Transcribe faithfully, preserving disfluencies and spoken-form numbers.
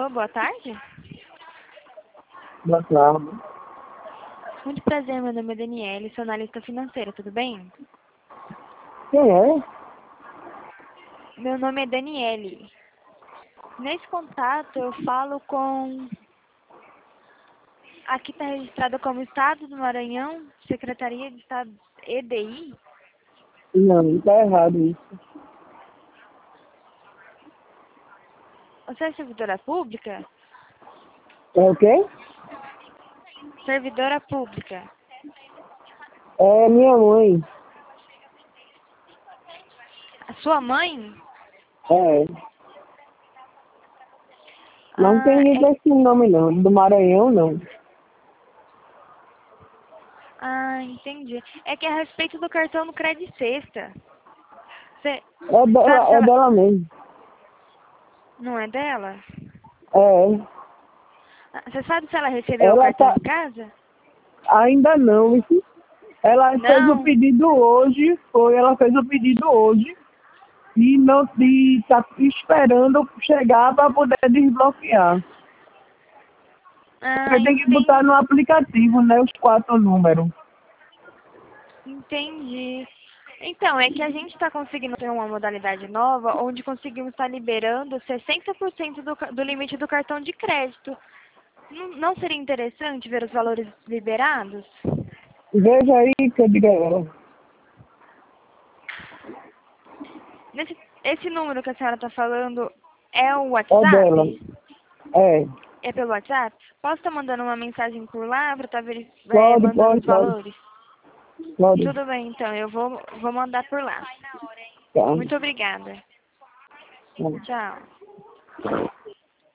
Alô, boa tarde. Boa tarde. Muito prazer, meu nome é Daniele, sou analista financeira, tudo bem? Quem é? Meu nome é Daniele. Nesse contato eu falo com... Aqui está registrado como Estado do Maranhão, Secretaria de Estado E D I. Não, tá errado isso. Você é servidora pública? É o quê? Servidora pública. É minha mãe. A sua mãe? É. Não Ah, tem é... esse nome não. Do Maranhão não. ah, entendi. É que é a respeito do cartão do Crédito Sexta. Você É sabe se dela, é ela... dela mesmo. Não é dela? É. Ah, você sabe se ela recebeu o Ela cartão tá. em casa? Ainda não. Isso. Ela fez o Não. pedido hoje. Foi, ela fez o pedido hoje. E não e tá esperando chegar para poder desbloquear. Ah, Você tem que botar entendi. no aplicativo, né? Os quatro números. Entendi. Então, é que a gente está conseguindo ter uma modalidade nova, onde conseguimos estar liberando sessenta por cento do, ca- do limite do cartão de crédito. Não, não seria interessante ver os valores liberados? Veja aí que eu digo a ela. Nesse, esse número que a senhora está falando é o É dela. WhatsApp? É. É pelo WhatsApp? Posso estar mandando uma mensagem por lá para estar Pode, mandando pode, os pode. valores? Pode. Tudo bem, então. Eu vou, vou mandar por lá. Tá. Muito obrigada. Tá. Tchau.